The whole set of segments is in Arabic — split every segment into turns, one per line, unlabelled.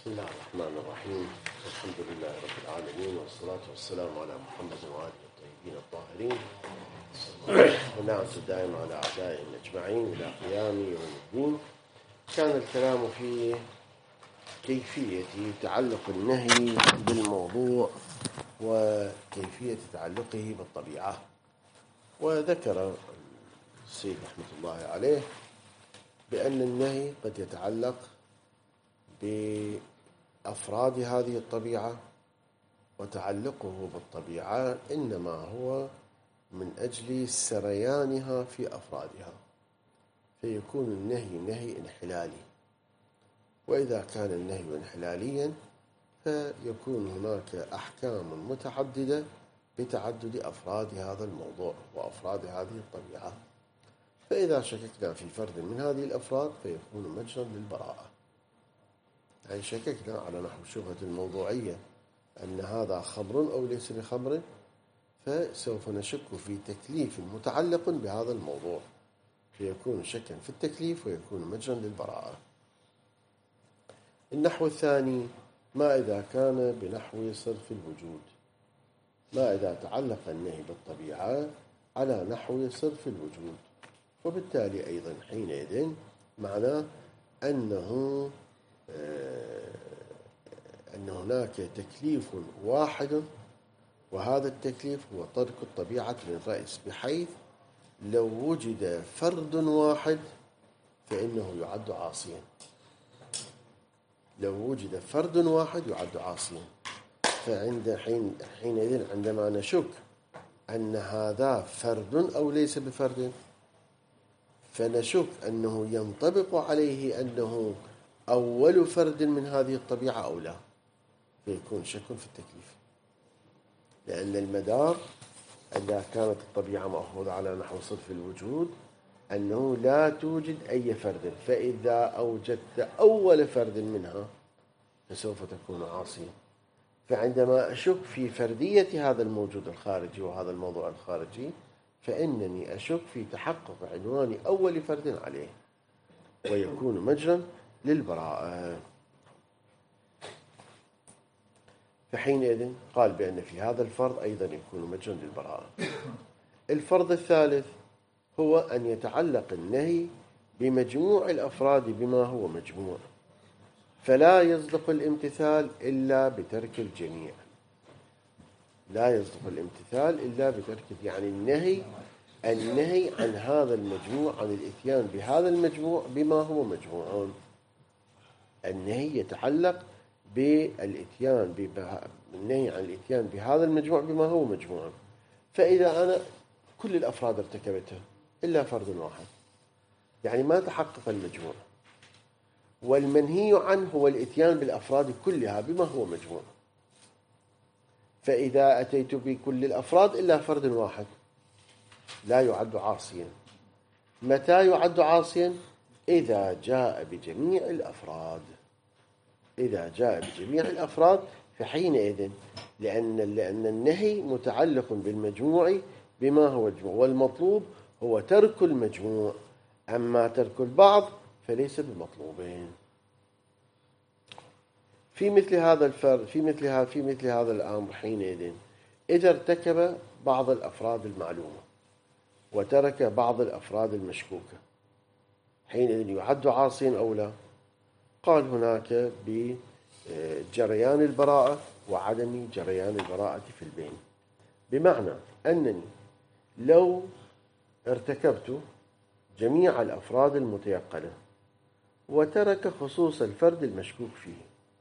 بسم الله الرحمن الرحيم. الحمد لله رب العالمين، والصلاة والسلام على محمد وآله الطيبين الطاهرين، ونعمة دائما على أعدائهم أجمعين إلى قيام يوم الدين. كان الكلام في كيفية تعلق النهي بالموضوع وكيفية تعلقه بالطبيعة، وذكر السيد رحمة الله عليه بأن النهي قد يتعلق بأفراد هذه الطبيعة، وتعلقه بالطبيعة إنما هو من أجل سريانها في أفرادها، فيكون النهي نهي انحلالي. وإذا كان النهي انحلاليا فيكون هناك أحكام متعددة بتعدد أفراد هذا الموضوع وأفراد هذه الطبيعة، فإذا شككنا في فرد من هذه الأفراد فيكون مجرا للبراءة. يعني شككنا على نحو شبهة الموضوعية أن هذا خمر أو ليس بخمر، فسوف نشك في تكليف متعلق بهذا الموضوع، فيكون شكا في التكليف ويكون مجرا للبراءة. النحو الثاني: ما إذا كان بنحو صرف الوجود، ما إذا تعلق النهي بالطبيعة على نحو صرف الوجود، وبالتالي أيضا حينئذ معناه أن هناك تكليف واحد، وهذا التكليف هو ترك الطبيعة للرئيس، بحيث لو وجد فرد واحد فإنه يعد عاصيا. لو وجد فرد واحد يعد عاصيا، حينئذ عندما نشك أن هذا فرد أو ليس بفرد، فنشك أنه ينطبق عليه أنه أول فرد من هذه الطبيعة أو لا، فيكون شك في التكليف. لأن المدار إذا كانت الطبيعة مأخوذة على نحو صرف الوجود أنه لا توجد أي فرد، فإذا أوجدت أول فرد منها فسوف تكون عاصيا. فعندما أشك في فردية هذا الموجود الخارجي وهذا الموضوع الخارجي، فإنني أشك في تحقق عنوان أول فرد عليه، ويكون مجرا للبراءة. فحينئذ قال بأن في هذا الفرض أيضا يكون مجرا للبراءة. الفرض الثالث هو أن يتعلق النهي بمجموع الأفراد بما هو مجموع، فلا يصدق الامتثال إلا بترك الجميع. لا يصدق الامتثال إلا بترك، يعني النهي عن هذا المجموع، عن الإتيان بهذا المجموع بما هو مجموع. النهي يتعلق بالإتيان النهي عن الإتيان بهذا المجموع بما هو مجموع. فإذا أنا كل الأفراد ارتكبتها إلا فرد واحد، يعني ما تحقق المجموع، والمنهي عنه هو الإتيان بالأفراد كلها بما هو مجموع. فإذا أتيت بكل الأفراد إلا فرد واحد لا يعد عاصيا. متى يعد عاصيا؟ إذا جاء بجميع الأفراد. إذا جاء بجميع الأفراد فحينئذ، لأن النهي متعلق بالمجموع بما هو مجموع، والمطلوب هو ترك المجموع، أما ترك البعض فليس بمطلوبين. في مثل هذا الفرد، في مثل هذا الأمر، حينئذ إذا ارتكب بعض الأفراد المعلومة وترك بعض الأفراد المشكوكة، حينئذ يعد عاصيا أو لا؟ قال هناك بجريان البراءة وعدم جريان البراءة في البين، بمعنى أنني لو ارتكبت جميع الأفراد المتيقنة وترك خصوص الفرد المشكوك فيه،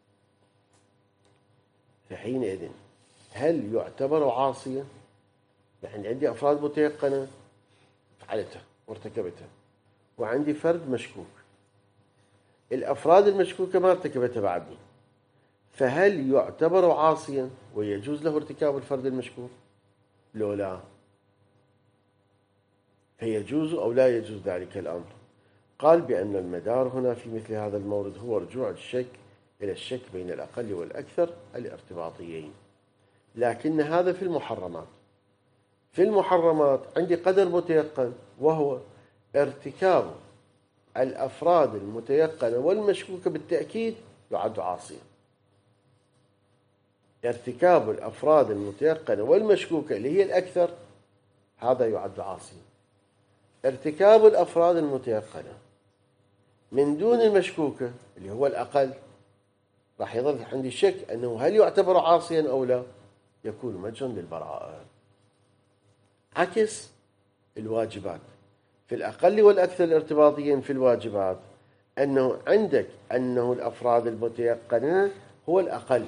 فحينئذ هل يعتبر عاصيا؟ يعني عندي أفراد متيقنة فعلتها وارتكبتها، وعندي فرد مشكوك، الأفراد المشكوكة ما ارتكبتها بعدني، فهل يعتبر عاصيا ويجوز له ارتكاب الفرد المشكوك؟ لو لا، فيجوز أو لا يجوز ذلك الأمر؟ قال بأن المدار هنا في مثل هذا المورد هو رجوع الشك إلى الشك بين الأقل والأكثر الارتباطيين. لكن هذا في المحرمات. في المحرمات عندي قدر متيقن، وهو ارتكاب الأفراد المتيقنة والمشكوكة بالتأكيد يعد عاصيا، ارتكاب الأفراد المتيقنة والمشكوكة اللي هي الأكثر هذا يعد عاصيا. ارتكاب الأفراد المتيقنة من دون المشكوكة اللي هو الأقل راح يظل عندي شك أنه هل يعتبر عاصيا أو لا، يكون مجرا للبراءة. عكس الواجبات، في الأقل والأكثر ارتباطيا في الواجبات أنه عندك أنه الأفراد المتيقنة هو الأقل،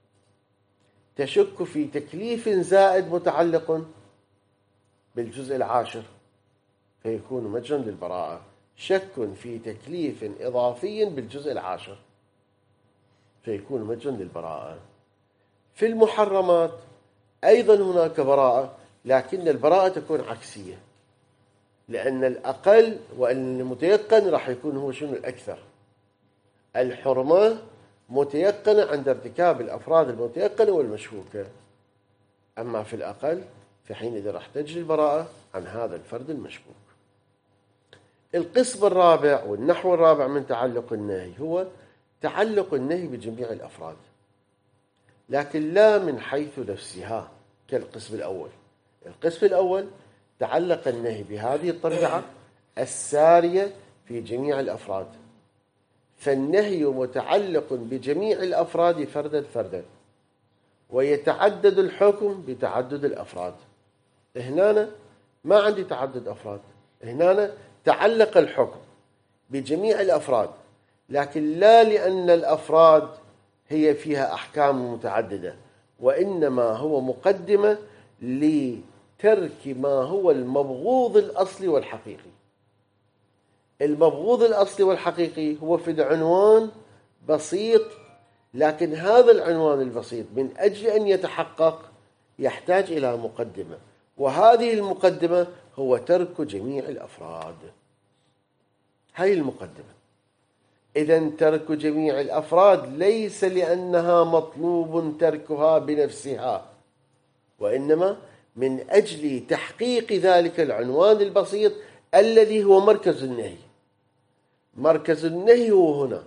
تشك في تكليف زائد متعلق بالجزء العاشر فيكون مجرا للبراءة. شك في تكليف إضافي بالجزء العاشر فيكون مجرا للبراءة. في المحرمات أيضا هناك براءة، لكن البراءة تكون عكسية، لأن الأقل وأن المتيقن راح يكون هو شنو الأكثر. الحرمة متيقنة عند ارتكاب الأفراد المتيقنة والمشكوكة، أما في الأقل في حينئذ راح تجري البراءة عن هذا الفرد المشكوك. القسم الرابع والنحو الرابع من تعلق النهي هو تعلق النهي بجميع الأفراد، لكن لا من حيث نفسها كالقسم الأول. القسم الأول تعلق النهي بهذه الطبيعة السارية في جميع الأفراد، فالنهي متعلق بجميع الأفراد فردا فردا، ويتعدد الحكم بتعدد الأفراد. هنا ما عندي تعدد أفراد، هنا تعلق الحكم بجميع الأفراد، لكن لا لأن الأفراد هي فيها أحكام متعددة، وإنما هو مقدمة لترك ما هو المبغوض الأصلي والحقيقي. المبغوض الأصلي والحقيقي هو في العنوان بسيط، لكن هذا العنوان البسيط من أجل أن يتحقق يحتاج إلى مقدمة، وهذه المقدمة هو ترك جميع الأفراد. هاي المقدمة. إذن ترك جميع الأفراد ليس لأنها مطلوب تركها بنفسها، وإنما من أجل تحقيق ذلك العنوان البسيط الذي هو مركز النهي. مركز النهي هو هنا.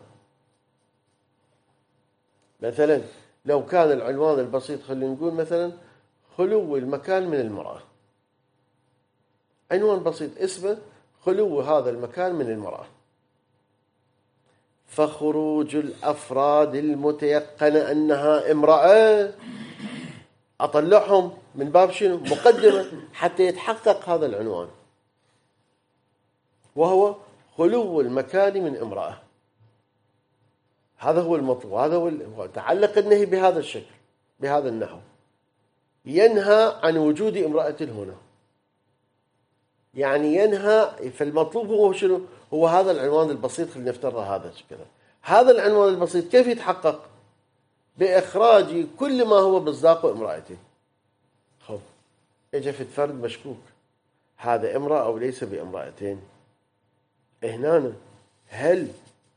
مثلا لو كان العنوان البسيط خلينا نقول مثلا خلو المكان من المرأة، عنوان بسيط اسمه خلو هذا المكان من المرأة، فخروج الأفراد المتيقنة أنها امرأة أطلعهم من باب شنو؟ مقدمة حتى يتحقق هذا العنوان، وهو خلو المكان من امرأة. هذا هو المطلوب، هذا هو تعلق النهي بهذا الشكل بهذا النحو، ينهى عن وجود امرأة هنا، يعني ينهى. فالمطلوب هو شنو؟ هو هذا العنوان البسيط. خلينا نفترض هذا كذا. هذا العنوان البسيط كيف يتحقق؟ بإخراج كل ما هو مصداق امرأته. خب اجى في فرد مشكوك، هذا امرأة أو ليس بامرأتين، هنا هل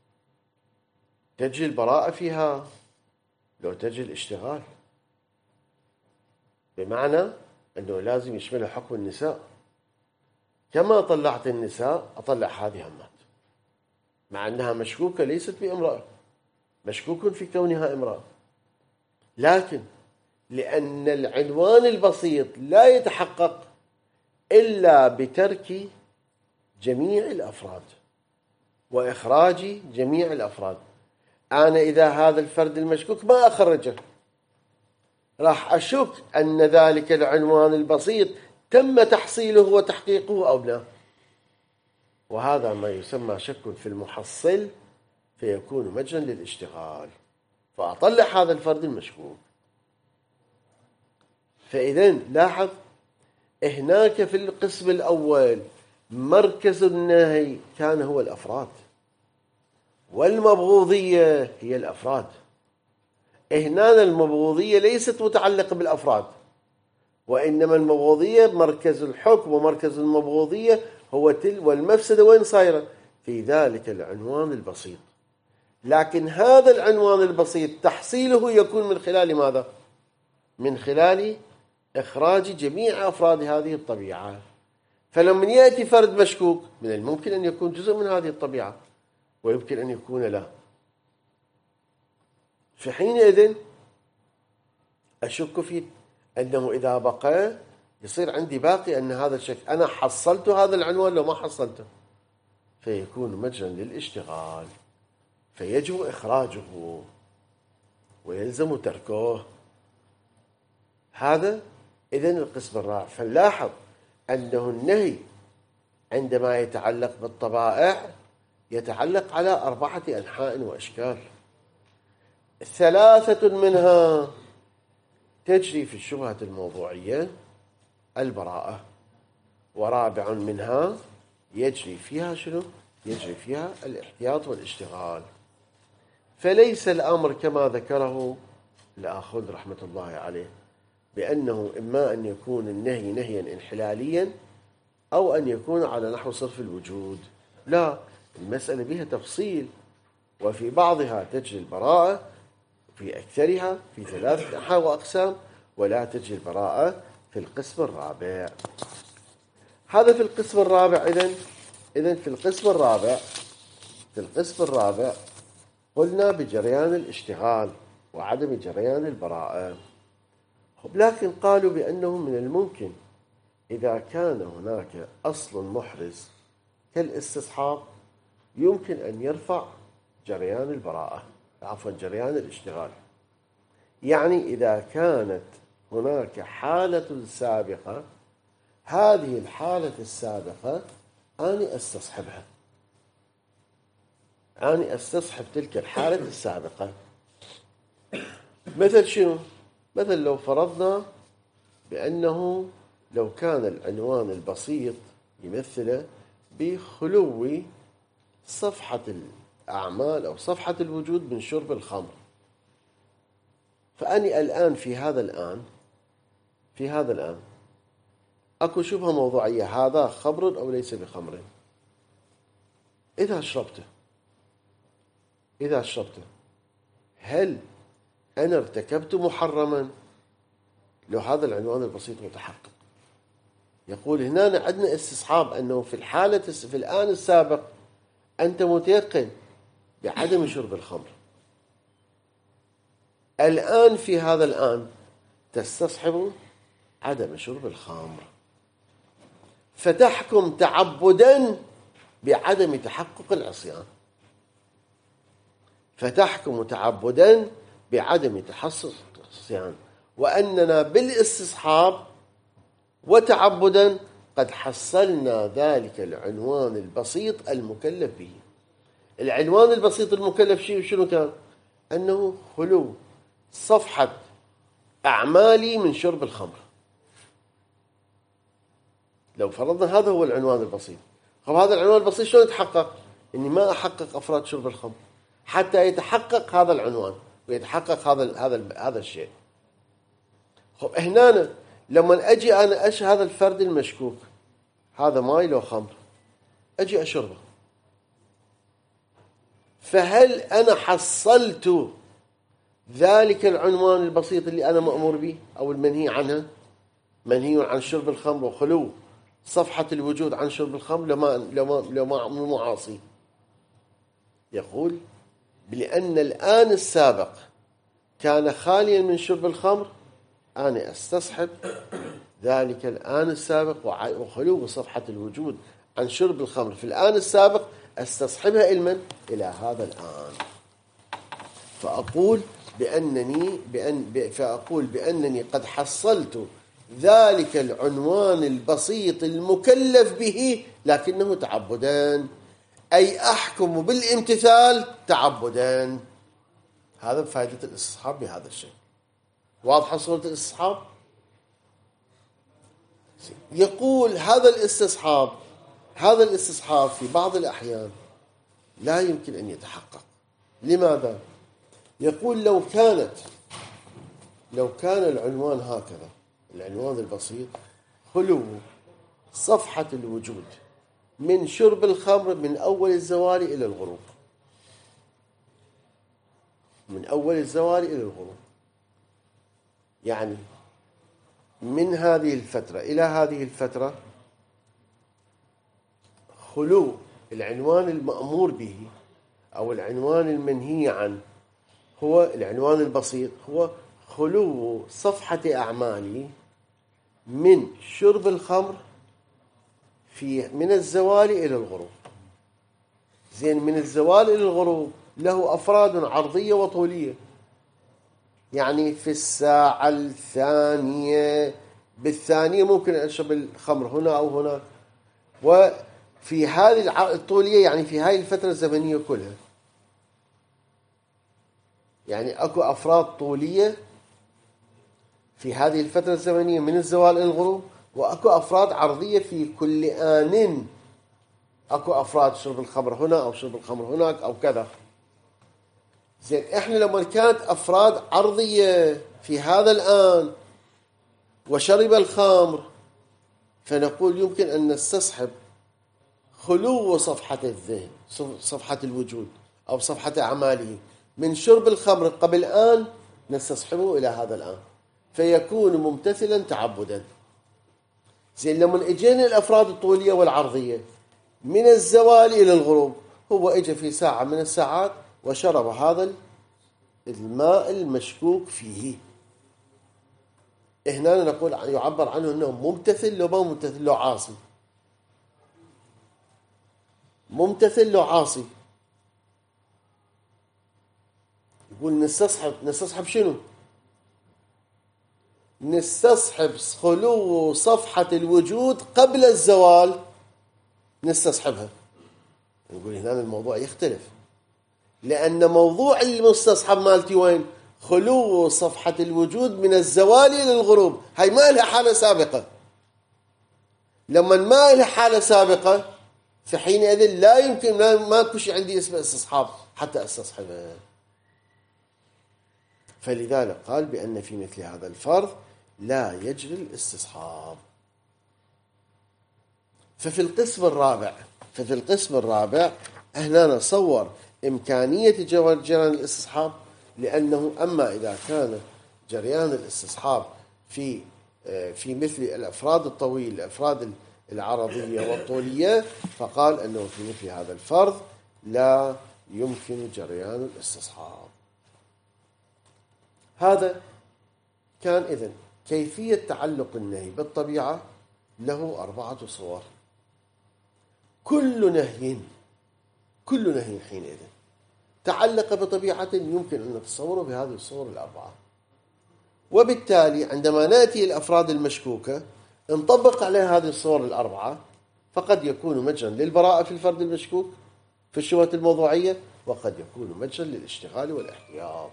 تجري البراءة فيها؟ لو تجري الاشتغال، بمعنى أنه لازم يشملها حكم النساء. كما طلعت النساء أطلع هذه همات، مع أنها مشكوكة ليست بامرأة، مشكوك في كونها امرأة، لكن لأن العنوان البسيط لا يتحقق إلا بترك جميع الأفراد وإخراج جميع الأفراد. أنا إذا هذا الفرد المشكوك ما أخرجه، راح أشك أن ذلك العنوان البسيط تم تحصيله وتحقيقه أو لا، وهذا ما يسمى شك في المحصل، فيكون مجرا للاشتغال، فأطلع هذا الفرد المشكوك. فإذن لاحظ هناك في القسم الأول مركز النهي كان هو الأفراد، والمبغوضية هي الأفراد. هنا المبغوضية ليست متعلقة بالأفراد، وإنما المبغوضية مركز الحكم ومركز المبغوضية هو والمفسدة وين صايرة؟ في ذلك العنوان البسيط. لكن هذا العنوان البسيط تحصيله يكون من خلال ماذا؟ من خلال إخراج جميع أفراد هذه الطبيعة. فلما يأتي فرد مشكوك من الممكن أن يكون جزء من هذه الطبيعة، ويمكن أن يكون لا. في حينئذ أشك في أنه إذا بقى يصير عندي باقي أن هذا الشك أنا حصلت هذا العنوان لو ما حصلته، فيكون مجرا للاشتغال، فيجب إخراجه ويلزم تركه. هذا إذن القسم الرابع. فنلاحظ أنه النهي عندما يتعلق بالطبائع يتعلق على 4 أنحاء وأشكال، 3 منها تجري في الشبهة الموضوعية البراءة، ورابع منها يجري فيها شنو؟ يجري فيها الاحتياط والاشتغال. فليس الأمر كما ذكره الآخذ رحمة الله عليه بأنه إما أن يكون النهي نهيا انحلاليا أو أن يكون على نحو صرف الوجود، لا، المسألة بها تفصيل، وفي بعضها تجري البراءة، في أكثرها في 3 أنحاء وأقسام، ولا تجري البراءة في القسم الرابع. هذا في القسم الرابع. إذن في القسم الرابع قلنا بجريان الاشتغال وعدم جريان البراءة. لكن قالوا بأنه من الممكن إذا كان هناك أصل محرز كالاستصحاب يمكن أن يرفع جريان البراءة، جريان الاشتغال. يعني إذا كانت هناك حالة سابقة، هذه الحالة السابقة أنا أستصحبها، أنا أستصحب تلك الحالة السابقة. مثل شنو؟ مثل لو فرضنا بأنه لو كان العنوان البسيط يمثل بخلو صفحة الأعمال أو صفحة الوجود من شرب الخمر، فأني الآن في هذا الآن أكو شبهة موضوعية، هذا خمر أو ليس بخمر. إذا شربته هل أنا ارتكبت محرما؟ لو هذا العنوان البسيط متحقق، يقول هنا عندنا استصحاب أنه في الآن السابق أنت متيقن بعدم شرب الخمر، الآن في هذا الآن تستصحب عدم شرب الخمر، فتحكم تعبدا بعدم تحقق العصيان، وأننا بالاستصحاب وتعبدا قد حصلنا ذلك العنوان البسيط المكلف به. العنوان البسيط المكلف شنو كان؟ أنه خلو صفحة أعمالي من شرب الخمر. لو فرضنا هذا هو العنوان البسيط، هذا العنوان البسيط شلون يتحقق؟ إني ما أحقق أفراد شرب الخمر حتى يتحقق هذا العنوان ويتحقق هذا الشيء. هنا لما أجي أنا هذا الفرد المشكوك، هذا ماي لو خمر، أجي أشربه، فهل أنا حصلت ذلك العنوان البسيط اللي أنا مأمور به أو المنهي عنه؟ منهي عن شرب الخمر وخلو صفحة الوجود عن شرب الخمر لو ما معاصي. يقول لأن الآن السابق كان خاليا من شرب الخمر، أنا أستصحب ذلك الآن السابق وخلو صفحة الوجود عن شرب الخمر في الآن السابق، أستصحبها إلى هذا الآن. فأقول بأنني قد حصلت ذلك العنوان البسيط المكلف به لكنه تعبدا، أي أحكم بالامتثال تعبدا. هذا فائدة الاستصحاب بهذا الشيء. واضحة صورة الاستصحاب؟ يقول هذا الاستصحاب في بعض الأحيان لا يمكن أن يتحقق. لماذا؟ يقول لو كان العنوان هكذا، العنوان البسيط خلو صفحة الوجود من شرب الخمر من أول الزوال إلى الغروب، يعني من هذه الفترة إلى هذه الفترة خلو العنوان المأمور به أو العنوان المنهي عنه، هو العنوان البسيط، هو خلو صفحة أعمالي من شرب الخمر من الزوال إلى الغروب. زين، من الزوال إلى الغروب له أفراد عرضية وطولية. يعني في الساعة الثانية بالثانية ممكن أشرب الخمر هنا أو هناك، وفي هذه الطولية يعني في هذه الفترة الزمنية كلها. يعني أكو أفراد طولية في هذه الفترة الزمنية من الزوال إلى الغروب، وأكو أفراد عرضية في كل آن. أكو أفراد شرب الخمر هنا أو شرب الخمر هناك أو كذا. زين، إحنا لما كانت أفراد عرضية في هذا الآن وشرب الخمر، فنقول يمكن أن نستصحب خلو صفحة الذهن، صفحة الوجود أو صفحة أعماله من شرب الخمر قبل آن، نستصحبه إلى هذا الآن فيكون ممتثلا تعبدا. زين، لما اجينا الأفراد الطولية والعرضية من الزوال إلى الغروب، هو اجى في ساعة من الساعات وشرب هذا الماء المشكوك فيه. هنا نقول يعبر عنه أنه ممتثل لو ما ممتثل لو عاصي. ممتثل لو عاصي. يقول نستصحب شنو؟ نستصحب خلو صفحة الوجود قبل الزوال، نستصحبها. نقول هنا الموضوع يختلف، لأن موضوع المستصحب مالتي وين؟ خلو صفحة الوجود من الزوال إلى الغروب. هاي ما لها حالة سابقة. لما ما لها حالة سابقة فحينئذ لا يمكن، ما كشي عندي اسمه استصحاب حتى استصحبه. فلذلك قال بأن في مثل هذا الفرض لا يجري الاستصحاب. ففي القسم الرابع هنا نصور إمكانية جريان الاستصحاب، لأنه أما إذا كان جريان الاستصحاب في مثل الأفراد الطويل، الأفراد العرضية والطولية، فقال أنه في مثل هذا الفرض لا يمكن جريان الاستصحاب. هذا كان إذن كيفية تعلق النهي بالطبيعة له 4 صور. كل نهي حينئذ تعلق بطبيعة يمكن أن نتصوره بهذه الصور 4. وبالتالي عندما نأتي الأفراد المشكوكة نطبق عليها هذه الصور 4، فقد يكون مجرا للبراءة في الفرد المشكوك في الشبهة الموضوعية، وقد يكون مجرا للاشتغال والاحتياط.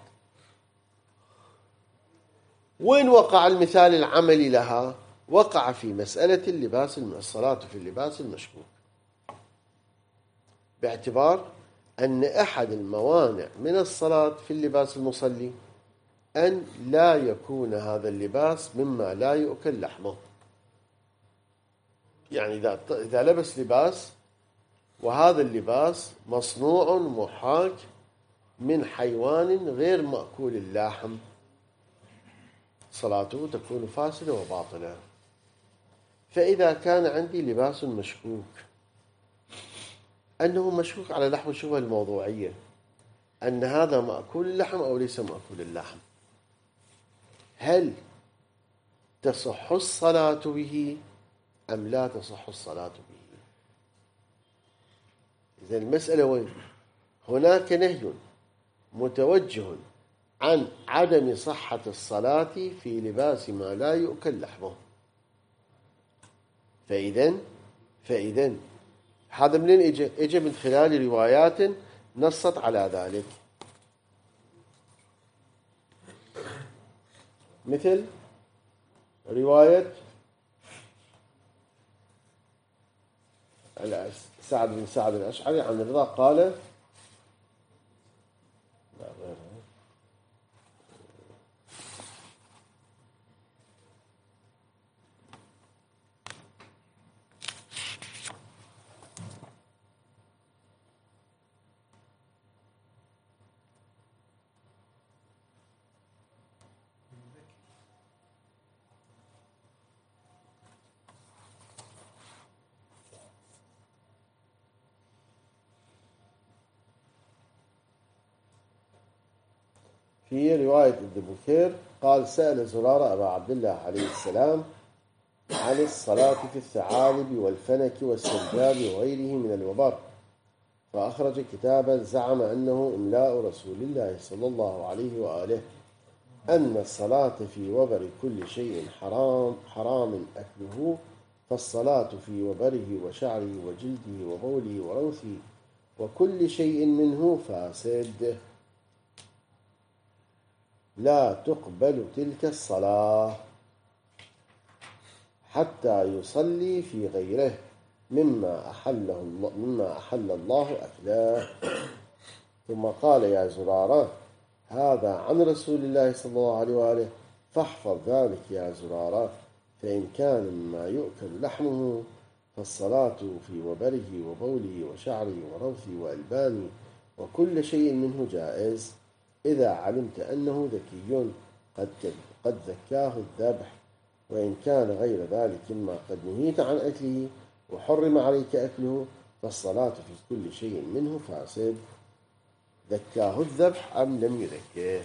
وين وقع المثال العملي لها؟ وقع في مسألة الصلاة في اللباس المشكوك، باعتبار أن أحد الموانع من الصلاة في اللباس المصلي أن لا يكون هذا اللباس مما لا يؤكل لحمه. يعني إذا لبس لباس وهذا اللباس مصنوع محاك من حيوان غير مأكول اللحم، صلاته تكون فاسدة وباطلة. فإذا كان عندي لباس مشكوك أنه مشكوك على لحم الشبهة الموضوعية، أن هذا مأكول اللحم أو ليس مأكول اللحم، هل تصح الصلاة به أم لا تصح الصلاة به؟ إذن المسألة وين؟ هناك نهي متوجه عن عدم صحة الصلاة في لباس ما لا يؤكل لحمه. فإذن هذا منين إجا من خلال روايات نصت على ذلك، مثل رواية سعد بن سعد الأشعري عن الرضا قال، لا غيرها، في رواية ابن بكير قال: سأل زرارة أبا عبد الله عليه السلام عن الصلاة في الثعالب والفنك والسنجاب وغيره من الوبر، فأخرج كتابا زعم أنه إملاء رسول الله صلى الله عليه وآله أن الصلاة في وبر كل شيء حرام أكله، فالصلاة في وبره وشعره وجلده وبوله وروثه وكل شيء منه فاسد، لا تقبل تلك الصلاة حتى يصلي في غيره مما أحل الله أكله. ثم قال: يا زرارة، هذا عن رسول الله صلى الله عليه وآله، فاحفظ ذلك يا زرارة، فإن كان مما يؤكل لحمه فالصلاة في وبره وبوله وشعره وروثه وألبانه وكل شيء منه جائز، إذا علمت أنه ذكي قد ذكاه الذبح، وإن كان غير ذلك مما قد نهيت عن أكله وحرم عليك أكله فالصلاة في كل شيء منه فاسد. ذكاه الذبح أم لم يذكيه؟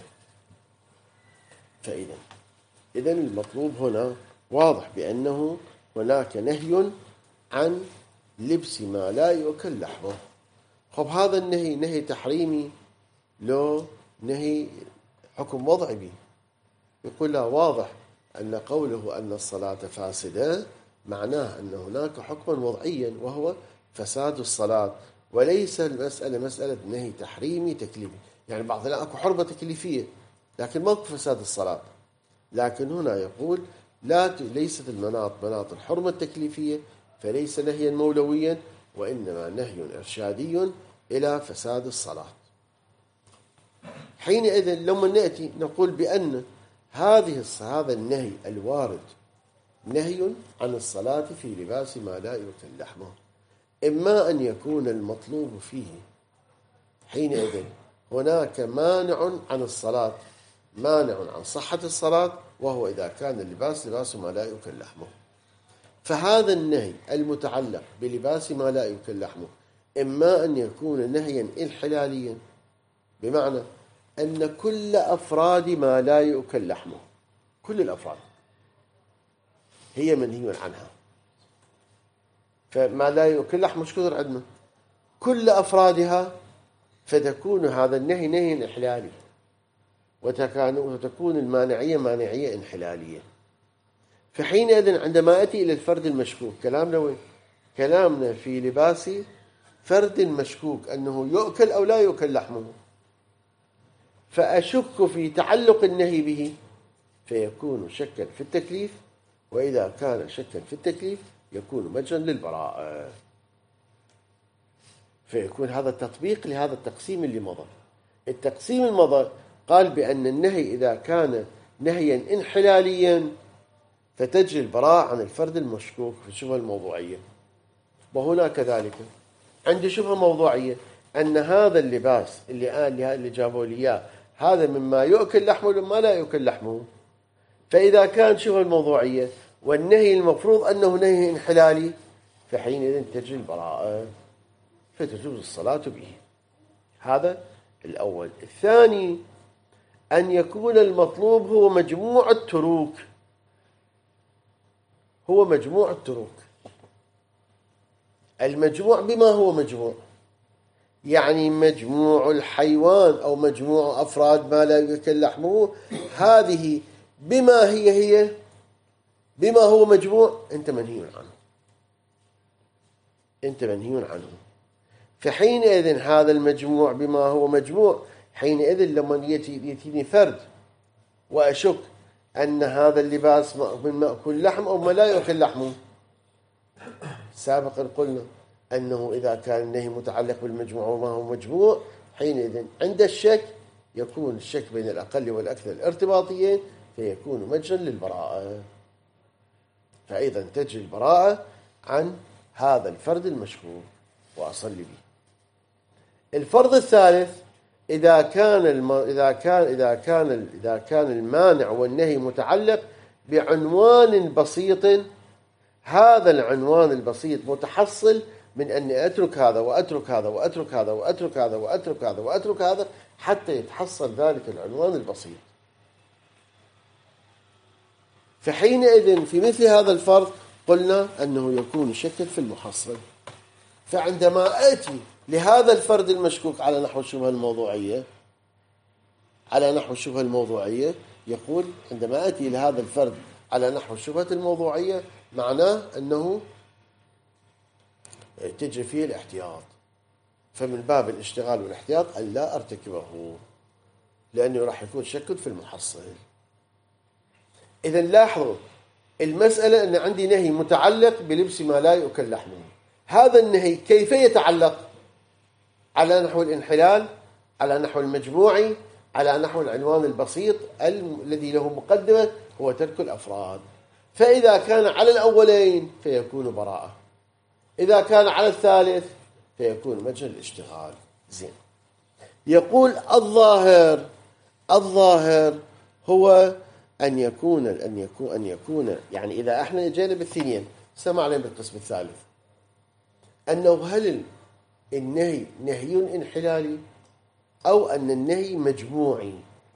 إذن المطلوب هنا واضح بأنه هناك نهي عن لبس ما لا يؤكل لحمه. خب هذا النهي نهي تحريمي لو نهي حكم وضعي به؟ يقول لا، واضح أن قوله أن الصلاة فاسدة معناه أن هناك حكما وضعيا وهو فساد الصلاة، وليس المسألة مسألة نهي تحريمي تكليفي. يعني بعض لا أكو حرمة تكليفية لكن ما أكو فساد الصلاة، لكن هنا يقول ليست المناط مناط الحرمة التكليفية، فليس نهيا مولويا وإنما نهي إرشادي إلى فساد الصلاة. حينئذ لما نأتي نقول بأن هذا النهي الوارد نهي عن الصلاة في لباس ما لا يؤكل لحمه، إما أن يكون المطلوب فيه حينئذ هناك مانع عن الصلاة، مانع عن صحة الصلاة، وهو إذا كان اللباس لباس ما لا يؤكل لحمه. فهذا النهي المتعلق بلباس ما لا يؤكل لحمه إما أن يكون نهيا انحلاليا، بمعنى أن كل أفراد ما لا يؤكل لحمه، كل الأفراد هي منهي عنها. فما لا يؤكل لحمه مش كثر عندنا كل أفرادها، فتكون هذا النهي نهي انحلالي، وتكون المانعية مانعية انحلالية. فحينئذ عندما أتي إلى الفرد المشكوك، كلامنا وين؟ كلامنا في لباس فرد مشكوك أنه يؤكل أو لا يؤكل لحمه، فأشك في تعلق النهي به فيكون شكا في التكليف، وإذا كان شكا في التكليف يكون مجرا للبراءة، فيكون هذا التطبيق لهذا التقسيم اللي مضى. التقسيم المضى قال بأن النهي إذا كان نهيا انحلاليا فتجري البراءة عن الفرد المشكوك في الشبهة الموضوعية. وهنا كذلك عندي شبهة موضوعية أن هذا اللباس اللي جابوا لي إياه هذا مما يؤكل لحمه وما لا يؤكل لحمه، فإذا كان شبهة الموضوعية والنهي المفروض أنه نهي انحلالي فحينئذ تجري البراءة فتجوز الصلاة به. هذا الأول. الثاني أن يكون المطلوب هو مجموع التروك، هو مجموع التروك. المجموع بما هو مجموع، يعني مجموع الحيوان أو مجموع أفراد ما لا يؤكل لحمه، هذه بما هي بما هو مجموع أنت منهي عنه، أنت منهي عنه. فحينئذ هذا المجموع بما هو مجموع، حينئذ لما يأتيني فرد وأشك أن هذا اللباس من مأكل لحم أو ما لا يأكل لحمه، سابقا قلنا أنه إذا كان النهي متعلق بالمجموع وما هو مجموع، حينئذ عند الشك يكون الشك بين الأقل والأكثر ارتباطيين فيكون مجرا للبراءة، فأيضا تجري البراءة عن هذا الفرد المشكوك وأصلي به. الفرض الثالث إذا كان المانع والنهي متعلق بعنوان بسيط، هذا العنوان البسيط متحصل من أني أترك هذا وأترك هذا وأترك هذا وأترك هذا وأترك هذا وأترك هذا حتى يتحصل ذلك العنوان البسيط. فحينئذ في مثل هذا الفرض قلنا أنه يكون يشكل في المحصل. فعندما آتي لهذا الفرد المشكوك على نحو الشبهة الموضوعية يقول عندما آتي لهذا الفرد على نحو الشبهة الموضوعية معناه أنه تجري فيه الاحتياط. فمن باب الاشتغال والاحتياط أن لا أرتكبه لأنه راح يكون شكل في المحصل. إذا لاحظوا المسألة أن عندي نهي متعلق بلبس ما لا يؤكل لحمه. هذا النهي كيف يتعلق؟ على نحو الانحلال، على نحو المجموعي، على نحو العنوان البسيط الذي له مقدمة هو ترك الأفراد. فإذا كان على الأولين فيكون براءة، إذا كان على الثالث فيكون مجال الاشتغال. زين. يقول الظاهر هو أن يكون يعني إذا احنا جينا بالثنين سمعنا بالقسم الثالث أنه هل النهي نهي انحلالي أو أن النهي مجموعي.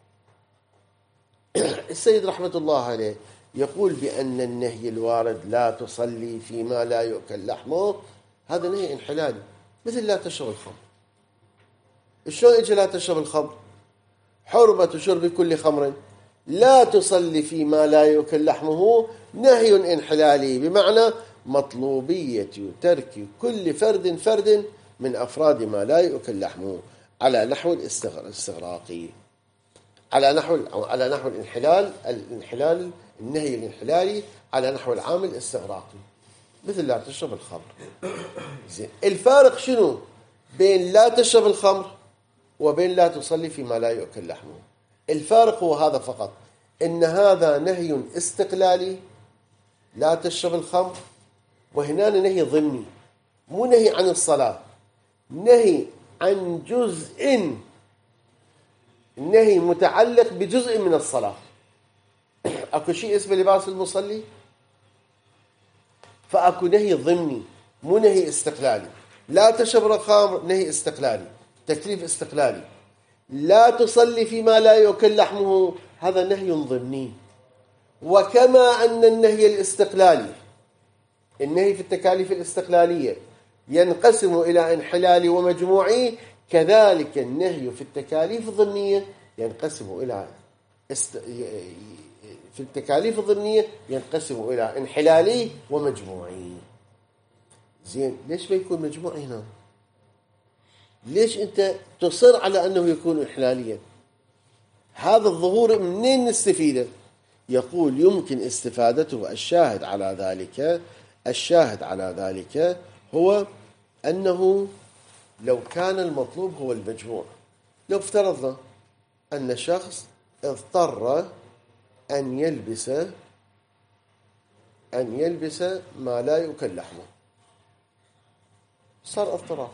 السيد رحمة الله عليه يقول بأن النهي الوارد لا تصلي فيما لا يؤكل لحمه هذا نهي انحلالي، مثل لا تشرب الخمر. شلون اجى لا تشرب الخمر؟ حرمة شرب كل خمر لا تصلي فيما لا يؤكل لحمه نهي انحلالي، بمعنى مطلوبية ترك كل فرد من أفراد ما لا يؤكل لحمه على نحو الاستغراقي، على نحو الانحلال النهي الانحلالي على نحو العامل الاستغراقي، مثل لا تشرب الخمر. زين. الفارق شنو بين لا تشرب الخمر وبين لا تصلي فيما لا يؤكل لحمه؟ الفارق هو هذا فقط، إن هذا نهي استقلالي لا تشرب الخمر، وهنا نهي ضمني، مو نهي عن الصلاة، نهي عن جزء، النهي متعلق بجزء من الصلاة. أكو شيء اسمه لباس المصلي، فأكو نهي ضمني مو نهي استقلالي. لا تشرب الخمر نهي استقلالي، تكليف استقلالي. لا تصلي فيما لا يؤكل لحمه هذا نهي ضمني. وكما أن النهي الاستقلالي، النهي في التكاليف الاستقلالية ينقسم إلى انحلالي ومجموعي، كذلك النهي في التكاليف الضمنية ينقسم إلى في التكاليف الضمنية ينقسم إلى انحلالي ومجموعي. زين. ليش ما يكون مجموعي هنا؟ ليش أنت تصر على أنه يكون انحلاليا؟ هذا الظهور منين نستفيده؟ يقول يمكن استفادته. الشاهد على ذلك هو أنه لو كان المطلوب هو المجموع، لو افترضنا أن شخص اضطر أن يلبس ما لا يؤكل لحمه، صار اضطرار،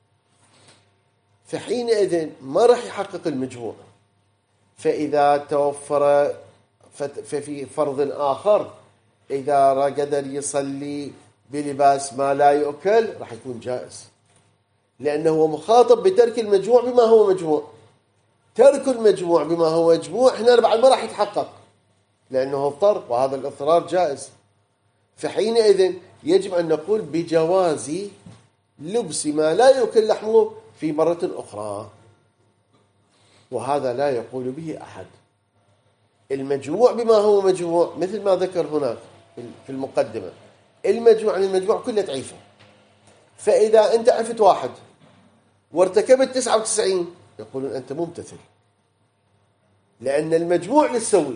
فحينئذ ما راح يحقق المجموع. فإذا توفر ففي فرض آخر إذا قدر يصلي بلباس ما لا يؤكل راح يكون جائز، لأنه هو مخاطب بترك المجموع بما هو مجموع. ترك المجموع بما هو مجموع هنا بعد ما راح يتحقق لأنه اضطر، وهذا الاضطرار جائز. فحينئذ يجب أن نقول بجواز لبس ما لا يؤكل لحمه في مرة أخرى، وهذا لا يقول به أحد. المجموع بما هو مجموع مثل ما ذكر هناك في المقدمة، المجموع كله تعيفه. فإذا أنت عفت واحد وارتكبت 99 يقولون أنت ممتثل، لأن المجموع للسوي.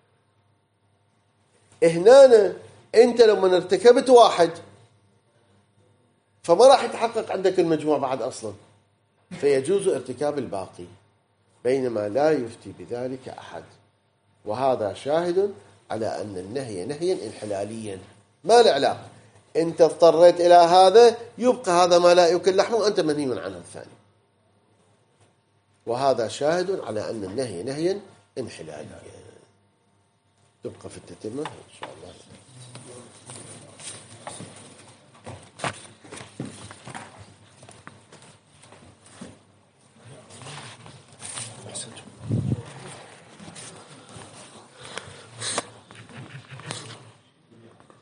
هنا أنت لما ارتكبت واحد فما راح يتحقق عندك المجموع بعد أصلا، فيجوز ارتكاب الباقي، بينما لا يفتي بذلك أحد. وهذا شاهد على أن النهي نهيا انحلاليا ما له علاقة. أنت اضطريت إلى هذا يبقى هذا ما لا يؤكل لحمه وأنت منهي عنه الثاني، وهذا شاهد على أن النهي نهيا انحلاليا. تبقى في التتمة إن شاء الله.